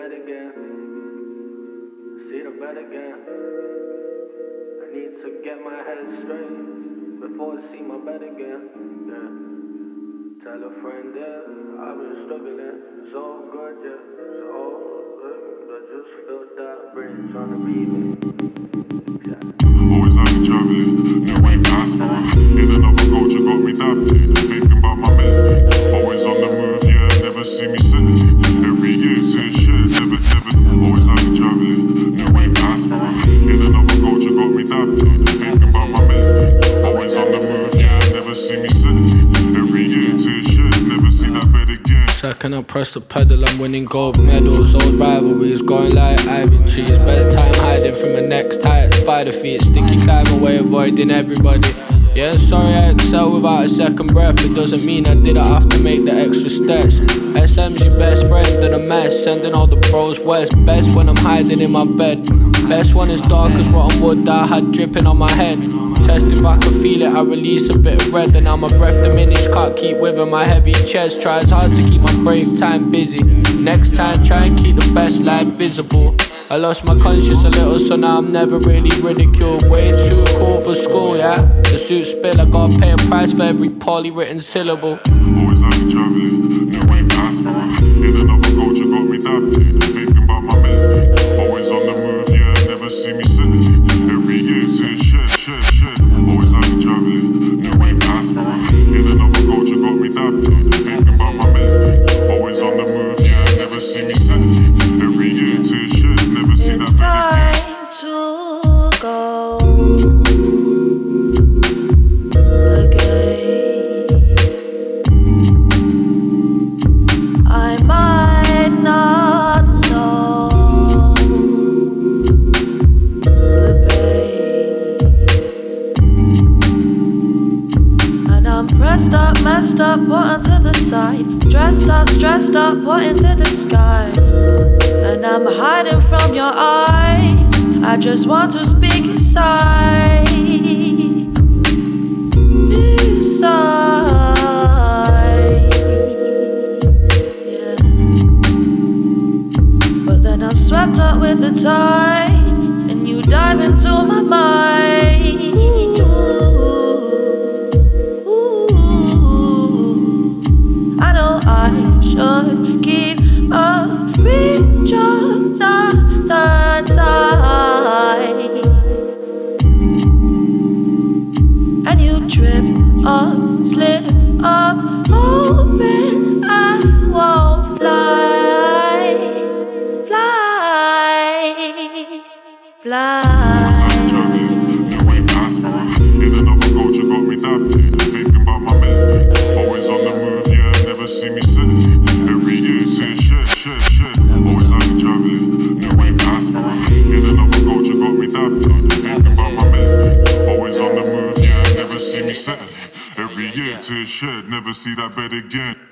bed again. See the bed again. I need to get my head straight before I see my bed again. Yeah. Tell a friend, yeah, I've been struggling. It's all good, yeah. It's all good. I just feel that brain trying to beat me. Yeah. Always have me traveling, new wave diaspora. In another culture, got me dabbling. Thinking about my melody. Always on the move, yeah, never see me settling. Every year to share, never. Always have me traveling, new wave diaspora. In another culture, got me dabbling. Thinking about my melody. Always on the move, yeah, never see me settling. Every year to share, never see that bed again. Second I press the pedal, I'm winning gold medals. Old rivalries going like ivy trees. Best time hiding from the next tight spider feet. Sticky climb away, avoiding everybody. Yeah, sorry I excel without a second breath. It doesn't mean I didn't have to make the extra steps. SM's your best friend in a mess. Sending all the bros west. Best when I'm hiding in my bed. Best when it's dark as rotten wood that I had dripping on my head. Test if I could feel it, I release a bit of red. And now my breath diminished, can't keep within my heavy chest. Tries hard to keep my break time busy. Next time try and keep the best light visible. I lost my conscience a little, so now I'm never really ridiculed. Way too cool for school, yeah. The suit spill, I gotta pay a price for every poorly written syllable. Always have me traveling, new wave diaspora. In another culture, got me dabbling. Thinking about my melody. Always on the move, yeah, never see me settling. Every year to share. Always have me traveling, new wave diaspora. In another culture, got me dabbling. Thinking about my melody. Always on the move, yeah, never see me settling. Every year to share, never see that bed again. It's time to go again. I might not know the pain, and I'm pressed up, messed up, put onto the side. Dressed up, stressed up, put into disguise. And I'm hiding from your eyes. I just want to speak inside. Yeah. But then I'm swept up with the tide, and you dive into my mind. I know I should keep a reach of the tide, and you trip up, slip up, hoping I won't fly. New wave diaspora. In another culture, got me dabbling. Thinking about my melody. Always on the move, yeah, never see me settling. Every year to share. Always have me traveling. New wave diaspora. In another culture, got me dabbling. Thinking about my melody. Always on the move, yeah, never see me settling. Every year to share, never see that bed again.